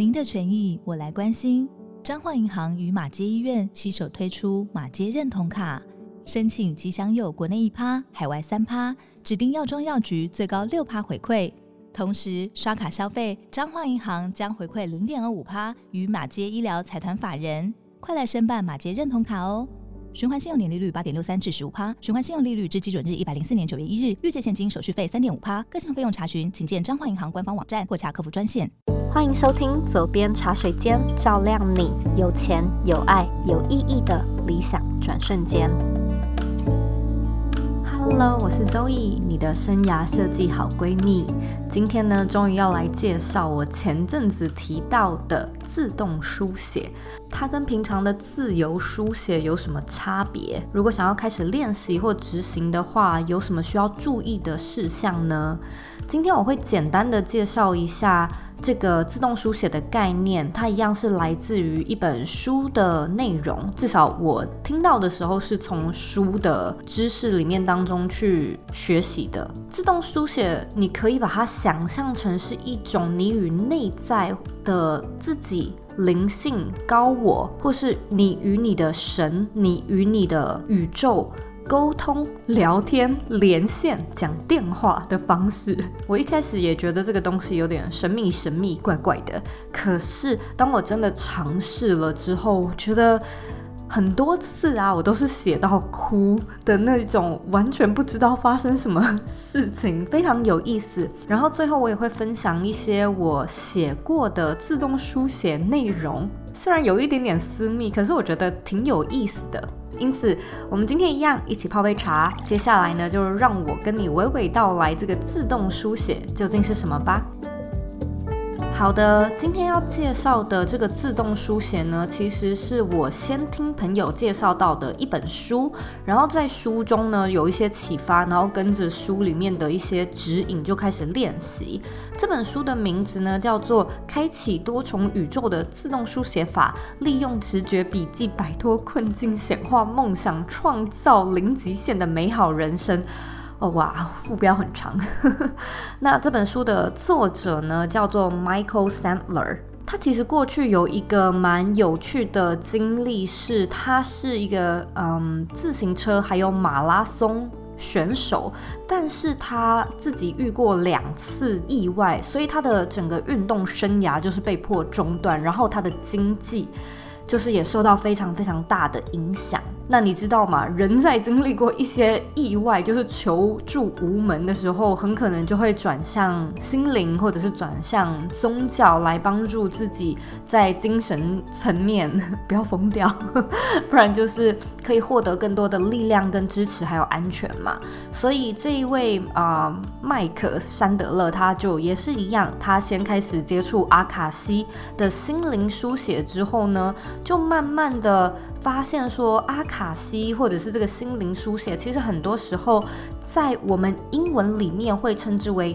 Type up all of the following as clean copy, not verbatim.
您的权益我来关心。彰化银行与马偕医院携手推出马偕认同卡，申请即享有国内1%、海外3%，指定药妆药局最高6%回馈。同时刷卡消费，彰化银行将回馈0.25%于马偕医疗财团法人。快来申办马偕认同卡哦！循环信用年利率8.63%至15%，循环信用利率至基准日104年9月1日，预借现金手续费3.5%，各项费用查询请见彰化银行官方网站或洽客服专线。 欢迎收听左边茶水间，照亮你有钱有爱有意义的理想转瞬间。Hello， 我是 Zoe， 你的生涯设计好闺蜜。今天呢，终于要来介绍我前阵子提到的自动书写。它跟平常的自由书写有什么差别？如果想要开始练习或执行的话，有什么需要注意的事项呢？今天我会简单的介绍一下这个自动书写的概念，它一样是来自于一本书的内容，至少我听到的时候是从书的知识里面当中去学习的。自动书写，你可以把它想象成是一种你与内在的自己、灵性、高我，或是你与你的神、你与你的宇宙沟通、聊天、连线、讲电话的方式。我一开始也觉得这个东西有点神秘怪怪的，可是当我真的尝试了之后，我觉得很多次啊，我都是写到哭的那种，完全不知道发生什么事情，非常有意思。然后最后我也会分享一些我写过的自动书写内容，虽然有一点点私密，可是我觉得挺有意思的。因此我们今天一样一起泡杯茶，接下来呢，就让我跟你娓娓道来这个自动书写究竟是什么吧。好的，今天要介绍的这个自动书写呢，其实是我先听朋友介绍到的一本书，然后在书中呢有一些启发，然后跟着书里面的一些指引就开始练习。这本书的名字呢叫做《开启多重宇宙的自动书写法》，利用直觉笔记摆脱困境，显化梦想，创造零极限的美好人生。哇，副标很长。那这本书的作者呢叫做 Michael Sandler， 他其实过去有一个蛮有趣的经历，是他是一个自行车还有马拉松选手，但是他自己遇过2次意外，所以他的整个运动生涯就是被迫中断，然后他的经济就是也受到非常非常大的影响。那你知道吗？人在经历过一些意外，就是求助无门的时候，很可能就会转向心灵，或者是转向宗教来帮助自己在精神层面不要疯掉，不然就是可以获得更多的力量跟支持还有安全嘛。所以这一位麦克山德勒他就也是一样，他先开始接触阿卡西的心灵书写之后呢，就慢慢的发现说阿卡西或者是这个心灵书写，其实很多时候在我们英文里面会称之为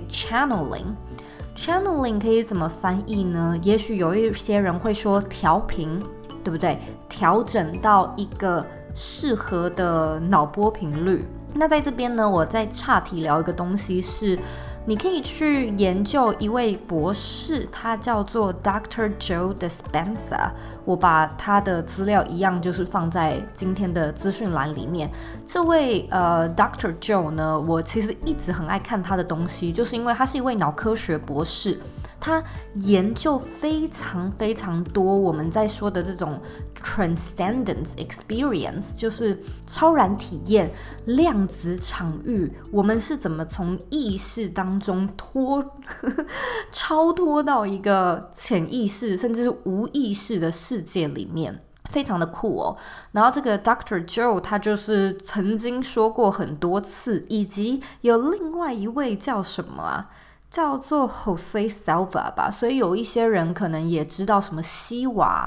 channeling。channeling 可以怎么翻译呢？也许有一些人会说调频，对不对？调整到一个适合的脑波频率。那在这边呢，我再岔题聊一个东西是，你可以去研究一位博士，他叫做 Dr. Joe Dispenza， 我把他的资料一样就是放在今天的资讯栏里面。这位Dr. Joe 呢，我其实一直很爱看他的东西，就是因为他是一位脑科学博士，他研究非常非常多我们在说的这种 transcendence experience， 就是超然体验、量子场域，我们是怎么从意识当中超脱到一个潜意识甚至是无意识的世界里面，非常的酷哦。然后这个 Dr. Joe 他就是曾经说过很多次，以及有另外一位叫什么啊，叫做 Jose Silva 吧，所以有一些人可能也知道什么西瓦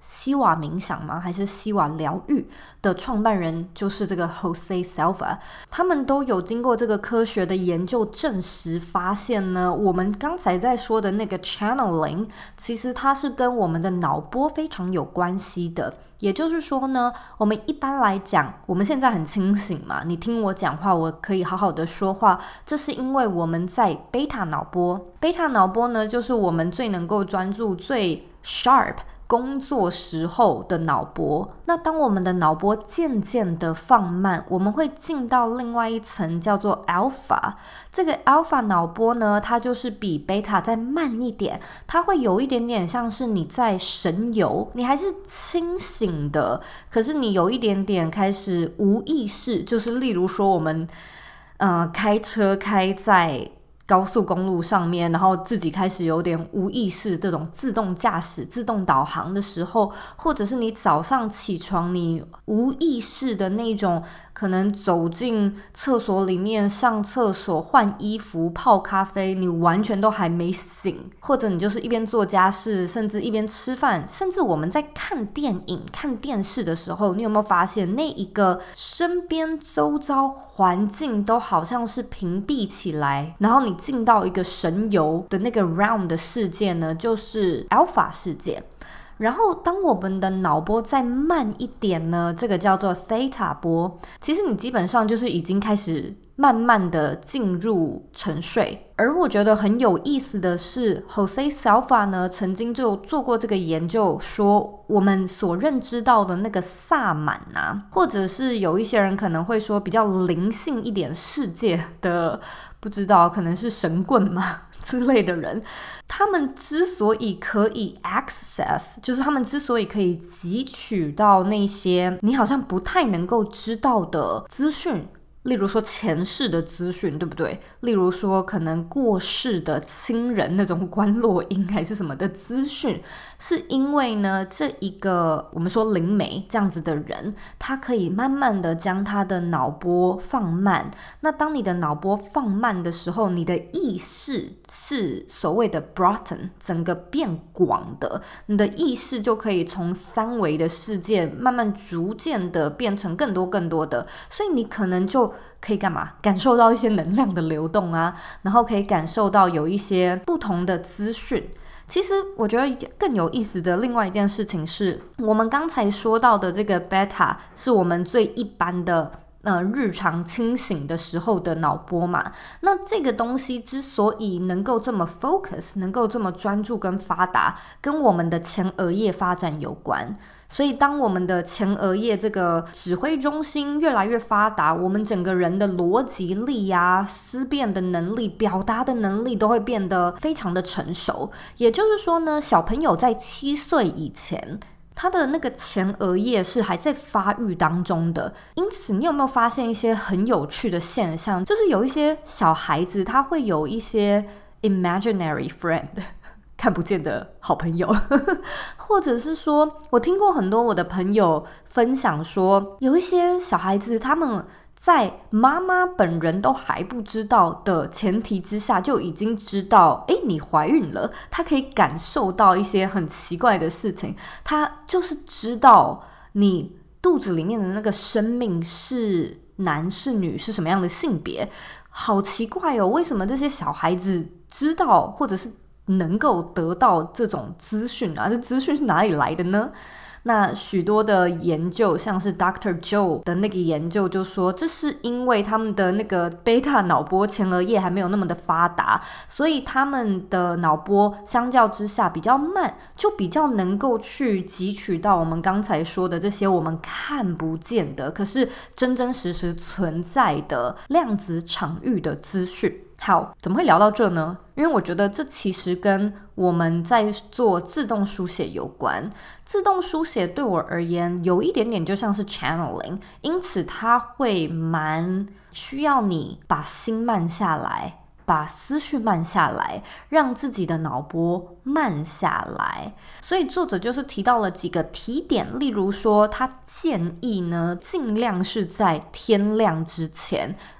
西瓦冥想吗？还是西瓦疗愈的创办人就是这个 Jose Silva， 他们都有经过这个科学的研究证实发现呢，我们刚才在说的那个 channeling 其实它是跟我们的脑波非常有关系的。也就是说呢，我们一般来讲，我们现在很清醒嘛，你听我讲话，我可以好好的说话，这是因为我们在贝塔脑波。贝塔脑波呢，就是我们最能够专注、最 sharp工作时候的脑波。那当我们的脑波渐渐的放慢，我们会进到另外一层叫做 alpha。 这个 alpha 脑波呢，它就是比 beta 再慢一点，它会有一点点像是你在神游，你还是清醒的，可是你有一点点开始无意识，就是例如说我们开车开在高速公路上面，然后自己开始有点无意识，这种自动驾驶、自动导航的时候，或者是你早上起床，你无意识的那种，可能走进厕所里面上厕所、换衣服、泡咖啡，你完全都还没醒，或者你就是一边做家事，甚至一边吃饭，甚至我们在看电影、看电视的时候，你有没有发现那一个身边周遭环境都好像是屏蔽起来，然后你进到一个神游的那个 realm 的世界呢，就是 alpha 世界。然后当我们的脑波再慢一点呢，这个叫做 theta 波，其实你基本上就是已经开始慢慢的进入沉睡。而我觉得很有意思的是 Jose Silva 呢曾经就做过这个研究，说我们所认知到的那个萨满啊，或者是有一些人可能会说比较灵性一点世界的，不知道可能是神棍嘛之类的人，他们之所以可以 access， 就是他们之所以可以汲取到那些你好像不太能够知道的资讯，例如说前世的资讯，对不对？例如说可能过世的亲人那种观落阴还是什么的资讯，是因为呢这一个我们说灵媒这样子的人，他可以慢慢的将他的脑波放慢。那当你的脑波放慢的时候，你的意识是所谓的 broaden， 整个变广的，你的意识就可以从三维的世界慢慢逐渐的变成更多更多的，所以你可能就可以干嘛？感受到一些能量的流动啊，然后可以感受到有一些不同的资讯。其实我觉得更有意思的另外一件事情是，我们刚才说到的这个 beta 是我们最一般的日常清醒的时候的脑波嘛，那这个东西之所以能够这么 focus， 能够这么专注跟发达，跟我们的前额叶发展有关。所以当我们的前额叶这个指挥中心越来越发达，我们整个人的逻辑力啊、思辨的能力、表达的能力都会变得非常的成熟。也就是说呢，小朋友在7岁以前，他的那个前额叶是还在发育当中的。因此你有没有发现一些很有趣的现象，就是有一些小孩子他会有一些 imaginary friend， 看不见的好朋友或者是说我听过很多我的朋友分享说，有一些小孩子他们在妈妈本人都还不知道的前提之下，就已经知道你怀孕了，他可以感受到一些很奇怪的事情，他就是知道你肚子里面的那个生命是男是女，是什么样的性别。好奇怪哦，为什么这些小孩子知道或者是能够得到这种资讯啊？这资讯是哪里来的呢？那许多的研究，像是 Dr. Joe 的那个研究就说，这是因为他们的那个 beta 脑波前额叶还没有那么的发达，所以他们的脑波相较之下比较慢，就比较能够去汲取到我们刚才说的这些我们看不见的，可是真真实实存在的量子场域的资讯。好，怎么会聊到这呢？因为我觉得这其实跟我们在做自动书写有关。自动书写对我而言有一点点就像是 channeling， 因此它会蛮需要你把心慢下来，把思绪慢下来，让自己的脑波慢下来。所以作者就是提到了几个提点，例如说他建议呢尽量是在天亮之前，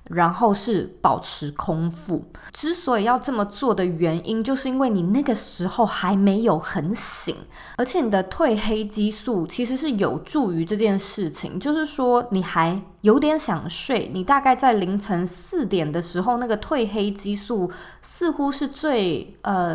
然后是保持空腹。之所以要这么做的原因，就是因为你那个时候还没有很醒，而且你的褪黑激素其实是有助于这件事情，就是说你还有点想睡，你大概在凌晨4点的时候，那个褪黑激素似乎是最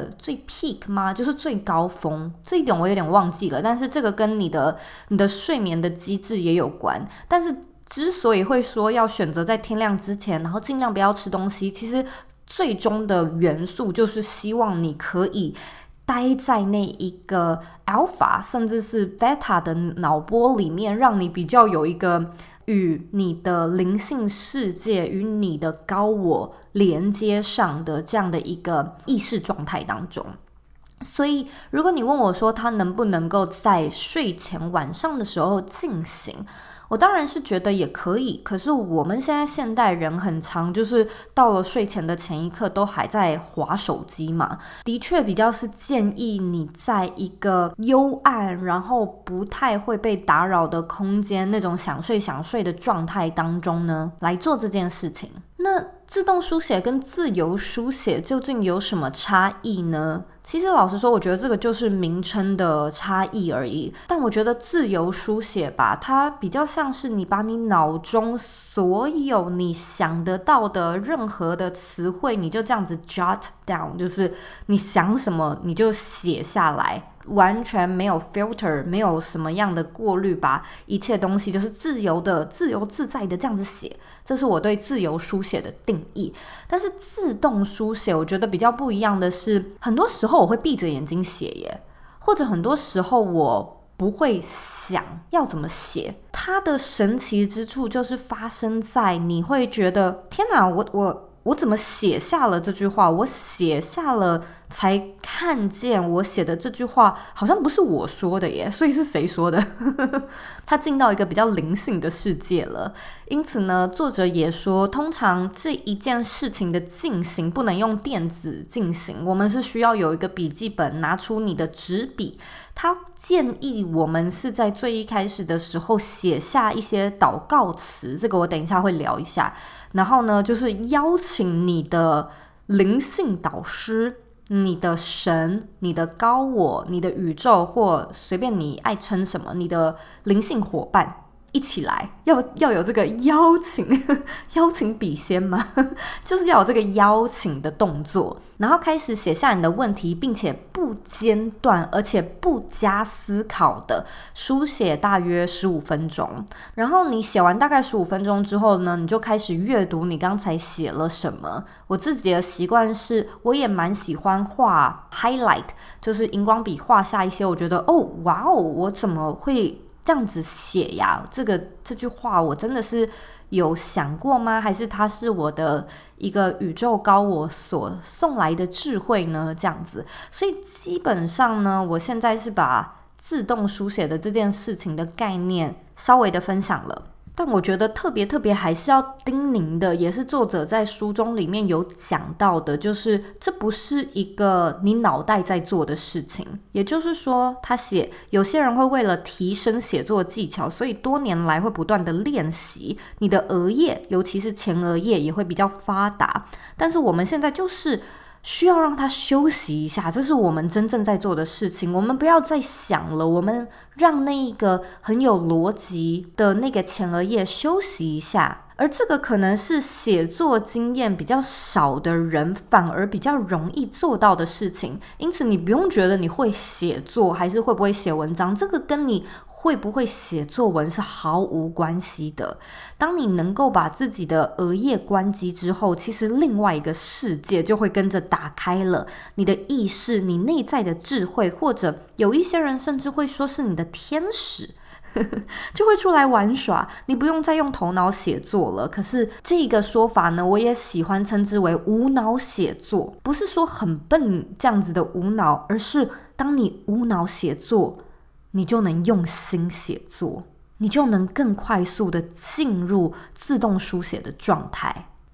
peak 吗？就是最高峰，这一点我有点忘记了，但是这个跟你的睡眠的机制也有关。但是之所以会说要选择在天亮之前，然后尽量不要吃东西，其实最终的元素就是希望你可以待在那一个 alpha 甚至是 beta 的脑波里面，让你比较有一个与你的灵性世界与你的高我连接上的这样的一个意识状态当中。所以如果你问我说它能不能够在睡前晚上的时候进行，我当然是觉得也可以，可是我们现在现代人很常就是到了睡前的前一刻都还在滑手机嘛，的确比较是建议你在一个幽暗然后不太会被打扰的空间，那种想睡的状态当中呢来做这件事情。那自动书写跟自由书写究竟有什么差异呢？其实老实说，我觉得这个就是名称的差异而已。但我觉得自由书写吧，它比较像是你把你脑中所有你想得到的任何的词汇，你就这样子 jot down， 就是你想什么你就写下来，完全没有 filter， 没有什么样的过滤，把一切东西就是自由自在的这样子写，这是我对自由书写的定义。但是自动书写我觉得比较不一样的是，很多时候我会闭着眼睛写耶，或者很多时候我不会想要怎么写。它的神奇之处就是发生在你会觉得天哪，我怎么写下了这句话？我写下了才看见我写的这句话好像不是我说的耶，所以是谁说的？他进到一个比较灵性的世界了。因此呢，作者也说，通常这一件事情的进行不能用电子进行，我们是需要有一个笔记本，拿出你的纸笔。他建议我们是在最一开始的时候写下一些祷告词，这个我等一下会聊一下。然后呢，就是邀请你的灵性导师、你的神、你的高我、你的宇宙，或随便你爱称什么，你的灵性伙伴一起来，要有这个邀请邀请笔仙吗？就是要有这个邀请的动作，然后开始写下你的问题，并且不间断而且不加思考的书写大约15分钟。然后你写完大概15分钟之后呢，你就开始阅读你刚才写了什么。我自己的习惯是，我也蛮喜欢画 highlight， 就是荧光笔画下一些我觉得哇哦，我怎么会这样子写呀？这句话我真的是有想过吗？还是它是我的一个宇宙高我所送来的智慧呢？这样子，所以基本上呢，我现在是把自动书写的这件事情的概念稍微的分享了。但我觉得特别还是要叮咛的，也是作者在书中里面有讲到的，就是这不是一个你脑袋在做的事情。也就是说，他写有些人会为了提升写作技巧，所以多年来会不断的练习，你的额叶尤其是前额叶也会比较发达。但是我们现在就是需要让它休息一下，这是我们真正在做的事情。我们不要再想了，我们让那一个很有逻辑的那个前额叶休息一下。而这个可能是写作经验比较少的人反而比较容易做到的事情。因此你不用觉得你会写作还是会不会写文章，这个跟你会不会写作文是毫无关系的。当你能够把自己的额叶关机之后，其实另外一个世界就会跟着打开了。你的意识，你内在的智慧，或者有一些人甚至会说是你的天使就会出来玩耍，你不用再用头脑写作了。可是这个说法呢，我也喜欢称之为无脑写作，不是说很笨这样子的无脑，而是当你无脑写作，你就能用心写作，你就能更快速的进入自动书写的状态。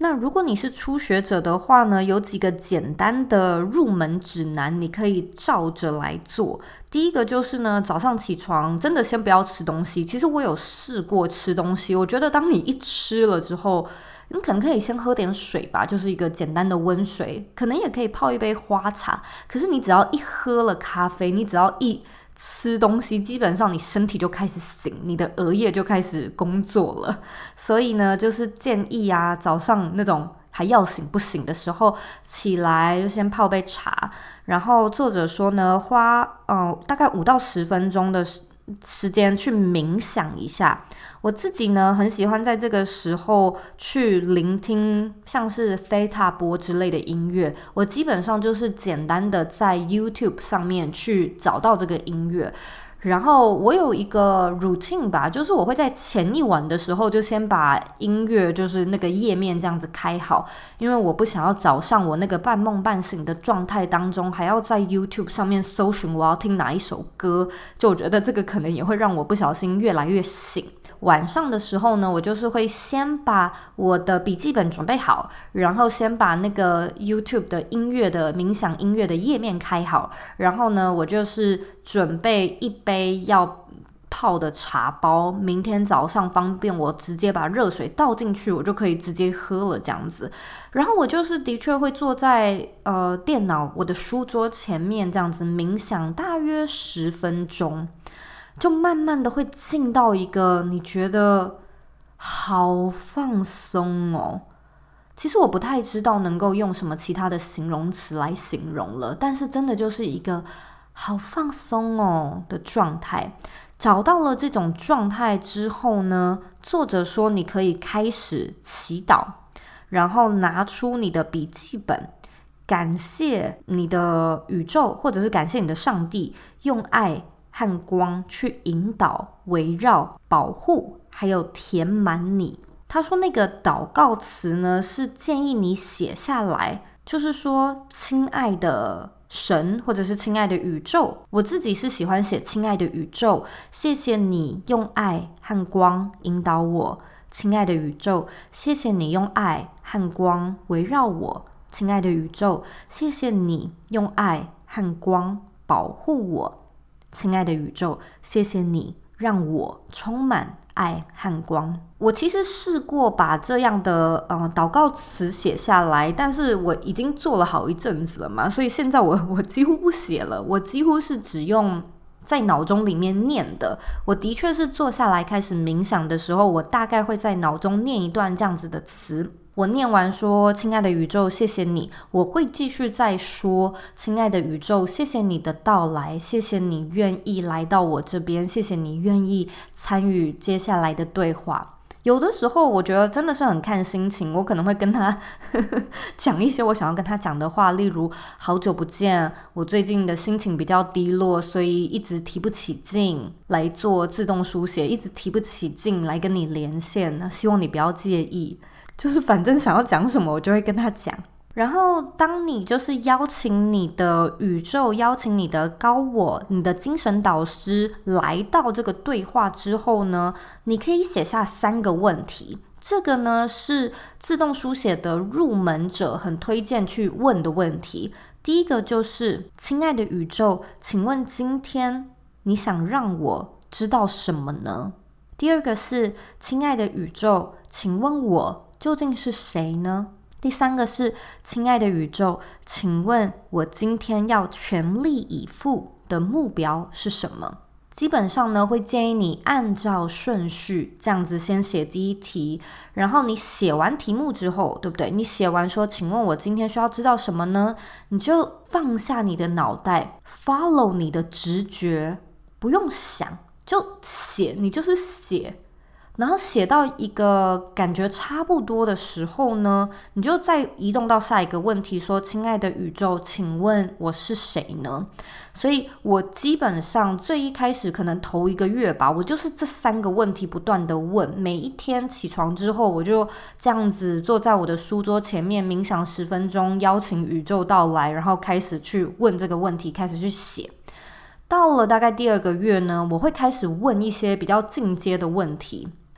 那如果你是初学者的话呢，有几个简单的入门指南，你可以照着来做。第一个就是呢，早上起床真的先不要吃东西。其实我有试过吃东西，我觉得当你一吃了之后，你可能可以先喝点水吧，就是一个简单的温水，可能也可以泡一杯花茶。可是你只要一喝了咖啡，你只要一吃东西，基本上你身体就开始醒，你的额叶就开始工作了。所以呢，就是建议啊，早上那种还要醒不醒的时候起来就先泡杯茶，然后作者说呢，花大概5到10分钟的时间去冥想一下。我自己呢很喜欢在这个时候去聆听像是 Theta 波之类的音乐，我基本上就是简单的在 YouTube 上面去找到这个音乐。然后我有一个 routine 吧，就是我会在前一晚的时候就先把音乐就是那个页面这样子开好，因为我不想要早上我那个半梦半醒的状态当中还要在 YouTube 上面搜寻我要听哪一首歌，就我觉得这个可能也会让我不小心越来越醒。晚上的时候呢，我就是会先把我的笔记本准备好，然后先把那个 YouTube 的音乐的冥想音乐的页面开好，然后呢，我就是准备一杯要泡的茶包，明天早上方便我直接把热水倒进去，我就可以直接喝了这样子。然后我就是的确会坐在电脑我的书桌前面这样子冥想大约10分钟，就慢慢的会进到一个你觉得好放松哦。其实我不太知道能够用什么其他的形容词来形容了，但是真的就是一个好放松哦的状态。找到了这种状态之后呢，作者说你可以开始祈祷，然后拿出你的笔记本，感谢你的宇宙或者是感谢你的上帝，用爱和光去引导、围绕、保护还有填满你。他说那个祷告词呢，是建议你写下来，就是说亲爱的神或者是亲爱的宇宙，我自己是喜欢写亲爱的宇宙，谢谢你用爱和光引导我，亲爱的宇宙，谢谢你用爱和光围绕我，亲爱的宇宙，谢谢你用爱和光保护我，亲爱的宇宙，谢谢你让我充满爱和光。我其实试过把这样的祷告词写下来，但是我已经做了好一阵子了嘛，所以现在我几乎不写了，我几乎是只用在脑中里面念的。我的确是坐下来开始冥想的时候，我大概会在脑中念一段这样子的词。我念完说亲爱的宇宙谢谢你，我会继续再说亲爱的宇宙谢谢你的到来，谢谢你愿意来到我这边，谢谢你愿意参与接下来的对话。有的时候我觉得真的是很看心情，我可能会跟他讲一些我想要跟他讲的话，例如好久不见，我最近的心情比较低落，所以一直提不起劲来做自动书写，一直提不起劲来跟你连线，那希望你不要介意，就是反正想要讲什么我就会跟他讲。然后当你就是邀请你的宇宙，邀请你的高我，你的精神导师来到这个对话之后呢，你可以写下3个问题。这个呢是自动书写的入门者很推荐去问的问题。第一个就是亲爱的宇宙，请问今天你想让我知道什么呢？第二个是亲爱的宇宙，请问我究竟是谁呢？第3个是亲爱的宇宙，请问我今天要全力以赴的目标是什么？基本上呢，会建议你按照顺序这样子先写第一题，然后你写完题目之后，对不对？你写完说请问我今天需要知道什么呢？你就放下你的脑袋 follow 你的直觉，不用想，就写，你就是写。然后写到一个感觉差不多的时候呢，你就再移动到下一个问题，说亲爱的宇宙，请问我是谁呢？所以我基本上最一开始可能头1个月吧，我就是这3个问题不断的问，每一天起床之后我就这样子坐在我的书桌前面冥想10分钟，邀请宇宙到来，然后开始去问这个问题，开始去写。到了大概第2个月呢，我会开始问一些比较进阶的问题。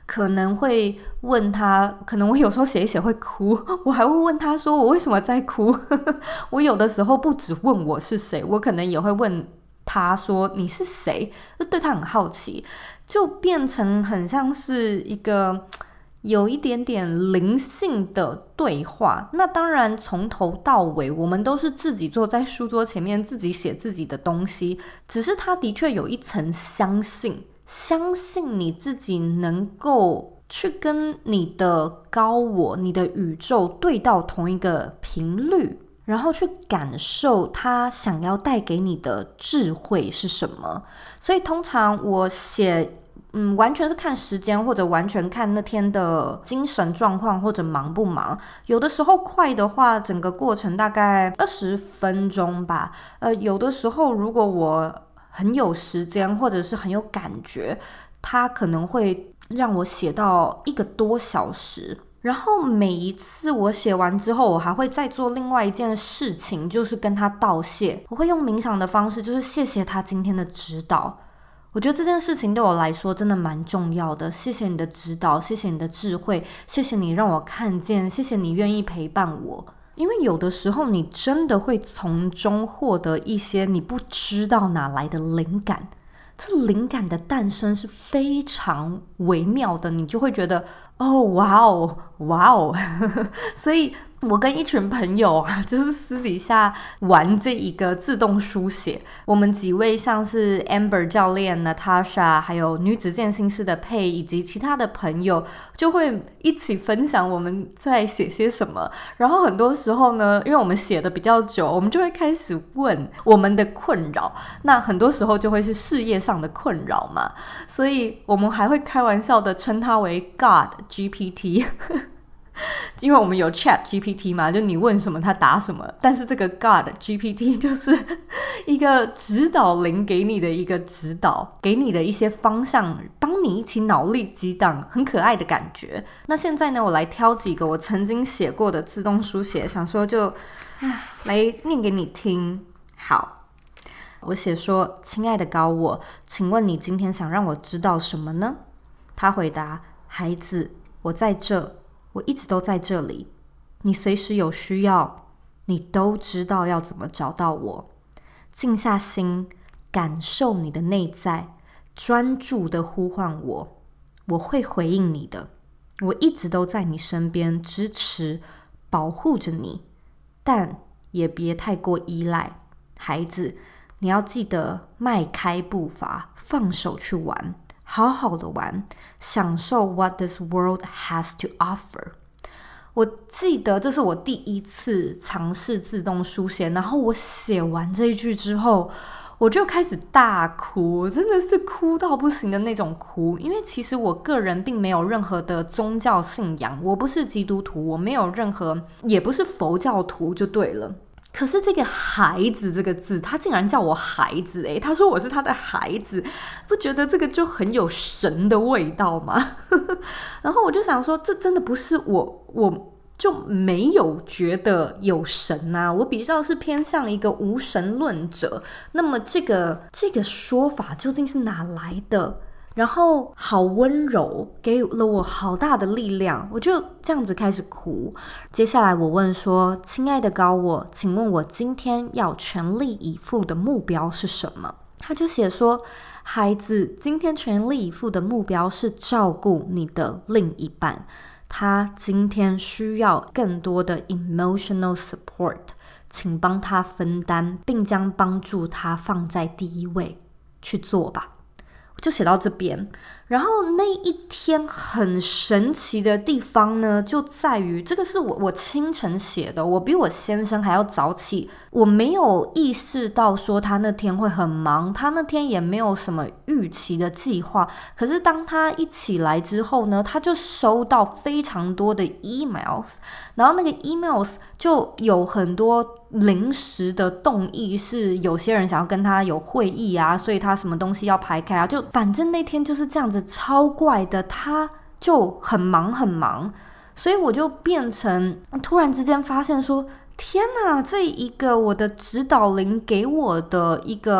可能会问他，可能我有时候写一写会哭，我还会问他说我为什么在哭我有的时候不只问我是谁，我可能也会问他说你是谁，就对他很好奇，就变成很像是一个有一点点灵性的对话。那当然从头到尾我们都是自己坐在书桌前面自己写自己的东西，只是他的确有一层相信你自己能够去跟你的高我你的宇宙对到同一个频率，然后去感受他想要带给你的智慧是什么。所以通常我写完全是看时间，或者完全看那天的精神状况，或者忙不忙。有的时候快的话，整个过程大概20分钟吧。有的时候如果我很有时间，或者是很有感觉，它可能会让我写到1个多小时。然后每一次我写完之后，我还会再做另外一件事情，就是跟他道谢。我会用冥想的方式，就是谢谢他今天的指导。我觉得这件事情对我来说真的蛮重要的，谢谢你的指导，谢谢你的智慧，谢谢你让我看见，谢谢你愿意陪伴我。因为有的时候你真的会从中获得一些你不知道哪来的灵感，这灵感的诞生是非常微妙的，你就会觉得哦，哇哦哇哦所以我跟一群朋友啊，就是私底下玩这一个自动书写。我们几位像是 Amber 教练、Natasha 还有女子健心室的佩以及其他的朋友，就会一起分享我们在写些什么。然后很多时候呢，因为我们写的比较久，我们就会开始问我们的困扰，那很多时候就会是事业上的困扰嘛，所以我们还会开玩笑的称它为 God GPT 因为我们有 Chat GPT 嘛，就你问什么它答什么，但是这个 God GPT 就是一个指导灵给你的一个指导，给你的一些方向，帮你一起脑力激荡，很可爱的感觉。那现在呢，我来挑几个我曾经写过的自动书写，想说就来念给你听。好，我写说，亲爱的高我，请问你今天想让我知道什么呢？他回答，孩子，我在这，我一直都在这里，你随时有需要，你都知道要怎么找到我。静下心，感受你的内在，专注地呼唤我，我会回应你的。我一直都在你身边，支持、保护着你，但也别太过依赖。孩子，你要记得迈开步伐，放手去玩，好好的玩，享受 what this world has to offer。 我记得这是我第一次尝试自动书写，然后我写完这一句之后，我就开始大哭，真的是哭到不行的那种哭。因为其实我个人并没有任何的宗教信仰，我不是基督徒，我没有任何，也不是佛教徒就对了。可是这个孩子这个字，他竟然叫我孩子欸，他说我是他的孩子，不觉得这个就很有神的味道吗？然后我就想说，这真的不是我就没有觉得有神啊，我比较是偏向一个无神论者。那么这个说法究竟是哪来的？然后好温柔，给了我好大的力量，我就这样子开始哭。接下来我问说，亲爱的高我，请问我今天要全力以赴的目标是什么？他就写说，孩子，今天全力以赴的目标是照顾你的另一半，他今天需要更多的 emotional support， 请帮他分担，并将帮助他放在第一位，去做吧。就写到这边。然后那一天很神奇的地方呢，就在于这个是我清晨写的，我比我先生还要早起，我没有意识到说他那天会很忙，他那天也没有什么预期的计划。可是当他一起来之后呢，他就收到非常多的 emails， 然后那个 emails 就有很多临时的动议，是有些人想要跟他有会议啊，所以他什么东西要排开啊，就反正那天就是这样子超怪的，他就很忙，所以我就变成突然之间发现说，天哪，这一个我的指导灵给我的一个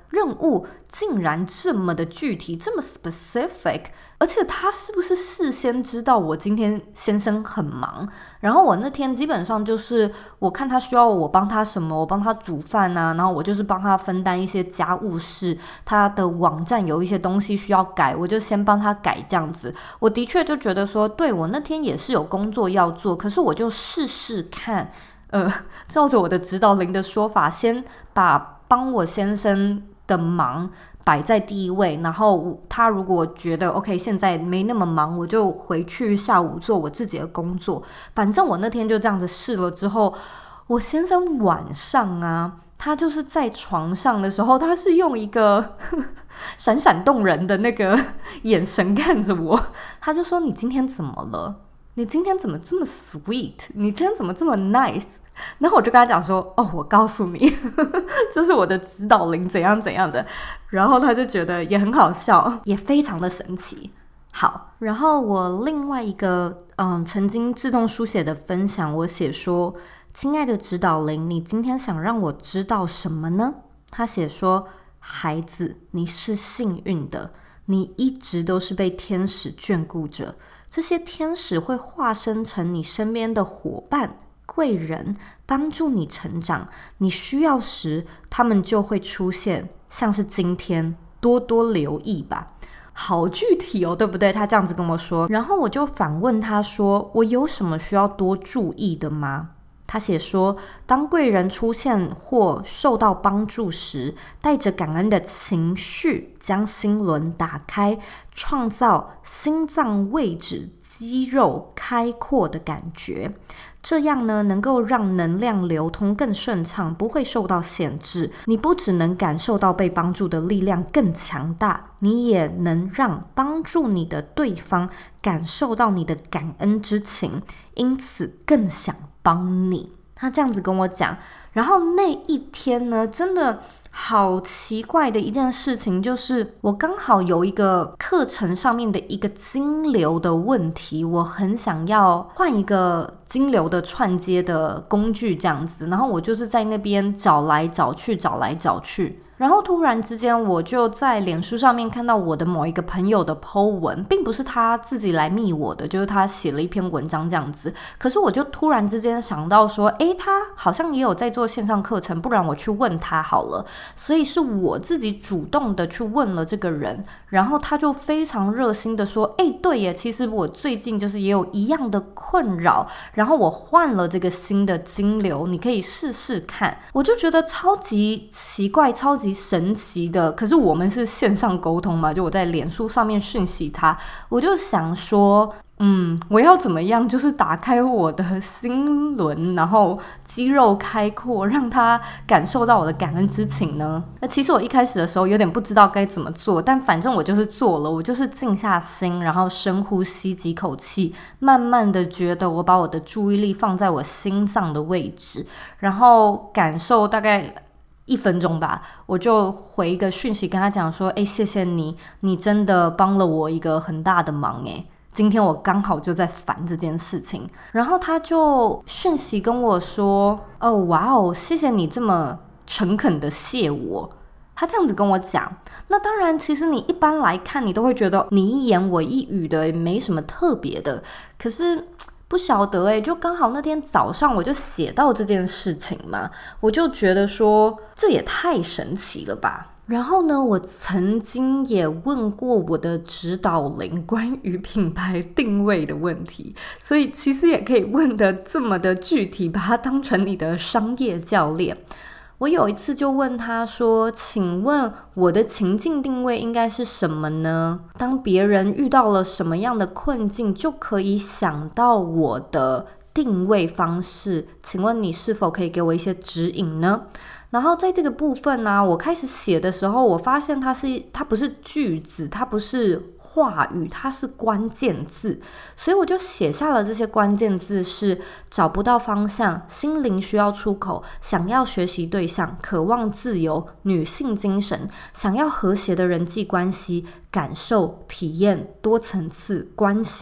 任务竟然这么的具体，这么 specific， 而且他是不是事先知道我今天先生很忙？然后我那天基本上就是我看他需要我帮他什么，我帮他煮饭啊，然后我就是帮他分担一些家务事，他的网站有一些东西需要改，我就先帮他改这样子。我的确就觉得说，对，我那天也是有工作要做，可是我就试试看，照着我的指导灵的说法，先把帮我先生的忙摆在第一位，然后他如果觉得 OK 现在没那么忙，我就回去下午做我自己的工作。反正我那天就这样子试了之后，我先生晚上啊，他就是在床上的时候，他是用一个闪闪动人的那个眼神看着我，他就说：“你今天怎么了？你今天怎么这么 sweet？ 你今天怎么这么 nice？” 然后我就跟他讲说：“哦，我告诉你，这是我的指导灵怎样怎样的。”然后他就觉得也很好笑，也非常的神奇。好，然后我另外一个曾经自动书写的分享，我写说：“亲爱的指导灵，你今天想让我知道什么呢？”他写说：“孩子，你是幸运的，你一直都是被天使眷顾着。这些天使会化身成你身边的伙伴、贵人，帮助你成长。你需要时，他们就会出现，像是今天，多多留意吧。”好具体哦，对不对？他这样子跟我说，然后我就反问他说：“我有什么需要多注意的吗？”他写说，当贵人出现或受到帮助时，带着感恩的情绪，将心轮打开，创造心脏位置肌肉开阔的感觉。这样呢，能够让能量流通更顺畅，不会受到限制。你不只能感受到被帮助的力量更强大，你也能让帮助你的对方感受到你的感恩之情，因此更想帮你。他这样子跟我讲，然后那一天呢，真的好奇怪的一件事情，就是我刚好有一个课程上面的一个金流的问题，我很想要换一个金流的串接的工具这样子，然后我就是在那边找来找去，然后突然之间我就在脸书上面看到我的某一个朋友的 po 文，并不是他自己来密我的，就是他写了一篇文章这样子，可是我就突然之间想到说，他好像也有在做线上课程，不然我去问他好了。所以是我自己主动的去问了这个人，然后他就非常热心的说，对耶，其实我最近就是也有一样的困扰，然后我换了这个新的金流，你可以试试看。我就觉得超级奇怪，超级神奇的，可是我们是线上沟通嘛，就我在脸书上面讯息他，我就想说我要怎么样就是打开我的心轮，然后肌肉开阔，让他感受到我的感恩之情呢？那其实我一开始的时候有点不知道该怎么做，但反正我就是做了，我就是静下心，然后深呼吸几口气，慢慢的觉得我把我的注意力放在我心脏的位置，然后感受大概1分钟吧，我就回一个讯息跟他讲说，谢谢你，你真的帮了我一个很大的忙今天我刚好就在烦这件事情，然后他就讯息跟我说，哇哦，谢谢你这么诚恳的谢我。他这样子跟我讲，那当然其实你一般来看你都会觉得你一言我一语的，没什么特别的，可是不晓得就刚好那天早上我就写到这件事情嘛，我就觉得说这也太神奇了吧。然后呢，我曾经也问过我的指导灵关于品牌定位的问题，所以其实也可以问得这么的具体，把它当成你的商业教练。我有一次就问他说，请问我的情境定位应该是什么呢？当别人遇到了什么样的困境，就可以想到我的定位方式，请问你是否可以给我一些指引呢？然后在这个部分呢，我开始写的时候，我发现它不是句子，它不是话语，它是关键字，所以我就写下了这些关键字是找不到方向，心灵需要出口，想要学习对象，渴望自由，女性精神，想要和谐的人际关系，感受体验多层次观想，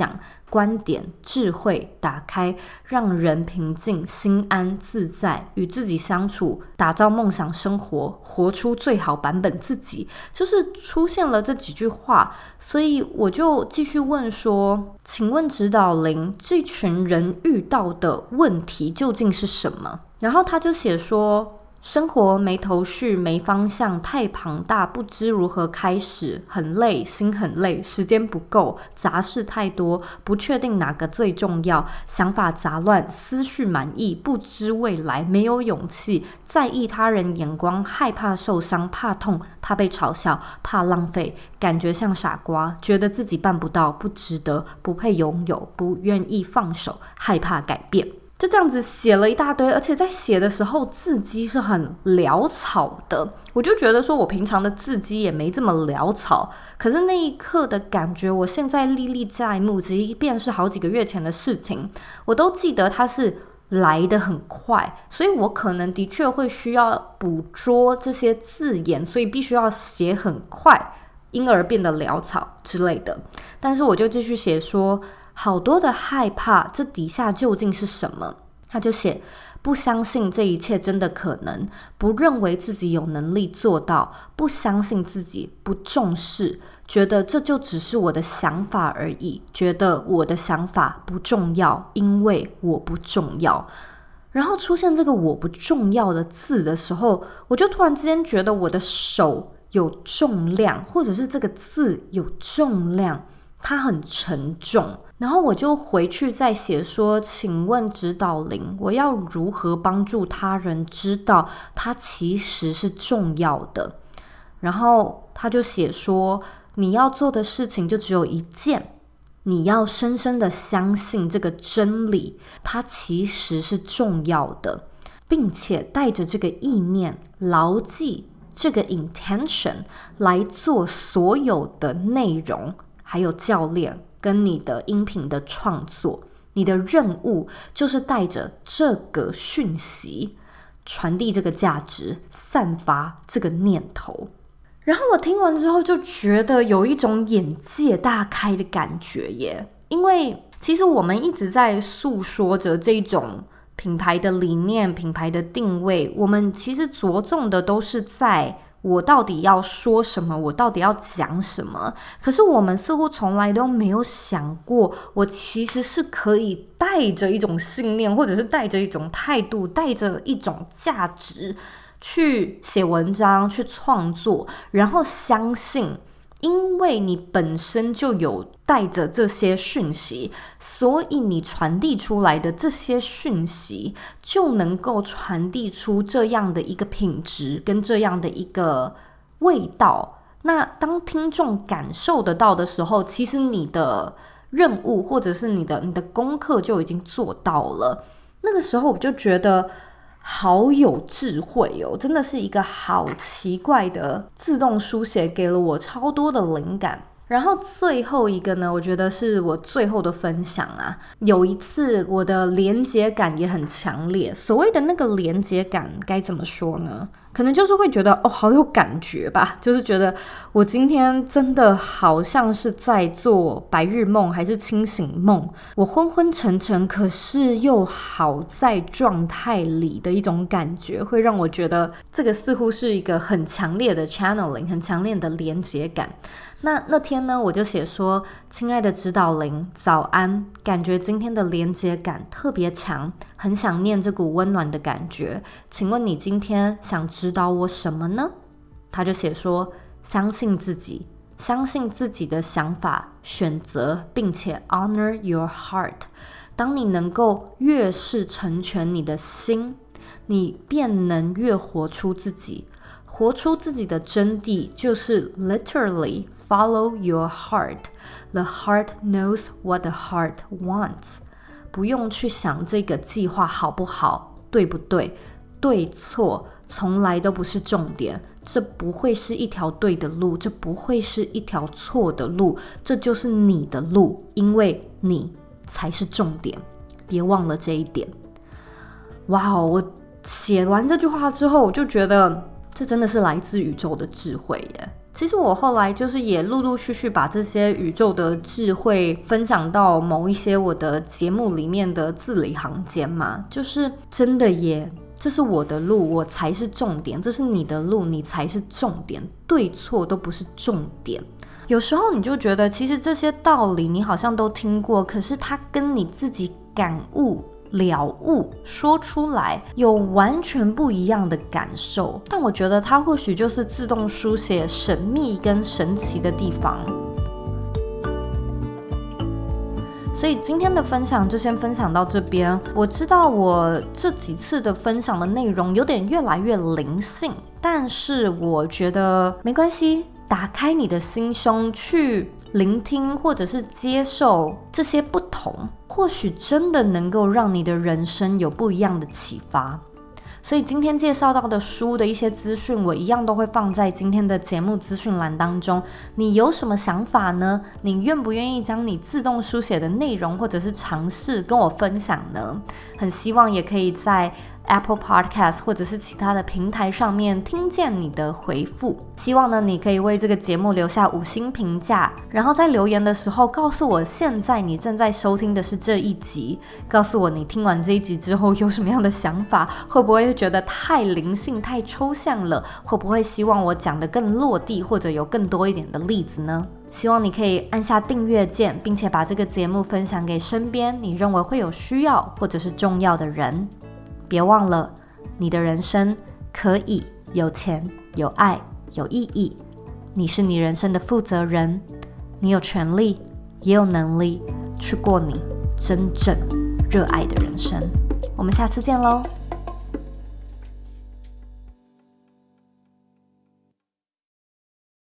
观点、智慧打开，让人平静、心安自在，与自己相处，打造梦想生活，活出最好版本自己，就是出现了这几句话。所以我就继续问说，请问指导灵，这群人遇到的问题究竟是什么？然后他就写说，生活没头绪，没方向，太庞大，不知如何开始，很累，心很累，时间不够，杂事太多，不确定哪个最重要，想法杂乱，思绪满意，不知未来，没有勇气，在意他人眼光，害怕受伤，怕痛，怕被嘲笑，怕浪费，感觉像傻瓜，觉得自己办不到，不值得，不配拥有，不愿意放手，害怕改变。就这样子写了一大堆，而且在写的时候字迹是很潦草的，我就觉得说我平常的字迹也没这么潦草，可是那一刻的感觉我现在历历在目，即便是好几个月前的事情我都记得它是来得很快，所以我可能的确会需要捕捉这些字眼，所以必须要写很快，因而变得潦草之类的。但是我就继续写说，好多的害怕，这底下究竟是什么？他就写，不相信这一切真的可能，不认为自己有能力做到，不相信自己，不重视，觉得这就只是我的想法而已，觉得我的想法不重要，因为我不重要。然后出现这个我不重要的字的时候，我就突然之间觉得我的手有重量，或者是这个字有重量，它很沉重。然后我就回去再写说，请问指导灵，我要如何帮助他人知道它其实是重要的？然后他就写说，你要做的事情就只有一件，你要深深的相信这个真理，它其实是重要的，并且带着这个意念，牢记这个 intention 来做所有的内容，还有教练跟你的音频的创作。你的任务就是带着这个讯息，传递这个价值，散发这个念头。然后我听完之后就觉得有一种眼界大开的感觉耶，因为其实我们一直在诉说着这种品牌的理念、品牌的定位，我们其实着重的都是在我到底要说什么，我到底要讲什么，可是我们似乎从来都没有想过，我其实是可以带着一种信念，或者是带着一种态度，带着一种价值去写文章，去创作，然后相信因为你本身就有带着这些讯息，所以你传递出来的这些讯息就能够传递出这样的一个品质跟这样的一个味道。那当听众感受得到的时候，其实你的任务或者是你的功课就已经做到了。那个时候我就觉得好有智慧哦，真的是一个好奇怪的自动书写，给了我超多的灵感。然后最后一个呢，我觉得是我最后的分享啊。有一次我的连结感也很强烈，所谓的那个连结感该怎么说呢？可能就是会觉得好有感觉吧，就是觉得我今天真的好像是在做白日梦还是清醒梦，我昏昏沉沉，可是又好在状态里的一种感觉，会让我觉得这个似乎是一个很强烈的 channeling， 很强烈的连结感。那天呢，我就写说，亲爱的指导灵，早安，感觉今天的连结感特别强，很想念这股温暖的感觉，请问你今天想指导我什么呢？他就写说，相信自己，相信自己的想法、选择，并且 honor your heart。 当你能够越是成全你的心，你便能越活出自己。活出自己的真谛就是 literally follow your heart. The heart knows what the heart wants. 不用去想这个计划好不好，对不对，对错从来都不是重点，这不会是一条对的路，这不会是一条错的路，这就是你的路，因为你才是重点，别忘了这一点。哇，我写完这句话之后，我就觉得这真的是来自宇宙的智慧耶， 其实我后来就是也陆陆续续把这些宇宙的智慧分享到某一些我的节目里面的字里行间嘛，就是真的耶，这是我的路，我才是重点，这是你的路，你才是重点，对错都不是重点。有时候你就觉得其实这些道理你好像都听过，可是它跟你自己感悟了悟说出来有完全不一样的感受，但我觉得它或许就是自动书写神秘跟神奇的地方。所以今天的分享就先分享到这边。我知道我这几次的分享的内容有点越来越灵性，但是我觉得没关系，打开你的心胸去聆听或者是接受这些不同，或许真的能够让你的人生有不一样的启发。所以今天介绍到的书的一些资讯，我一样都会放在今天的节目资讯栏当中。你有什么想法呢？你愿不愿意将你自动书写的内容或者是尝试跟我分享呢？很希望也可以在Apple Podcast 或者是其他的平台上面听见你的回复。希望呢你可以为这个节目留下5星评价，然后在留言的时候告诉我现在你正在收听的是这一集，告诉我你听完这一集之后有什么样的想法，会不会觉得太灵性太抽象了，会不会希望我讲得更落地，或者有更多一点的例子呢？希望你可以按下订阅键，并且把这个节目分享给身边你认为会有需要或者是重要的人。别忘了，你的人生可以有钱、有爱、有意义。你是你人生的负责人，你有权利，也有能力去过你真正热爱的人生。我们下次见喽。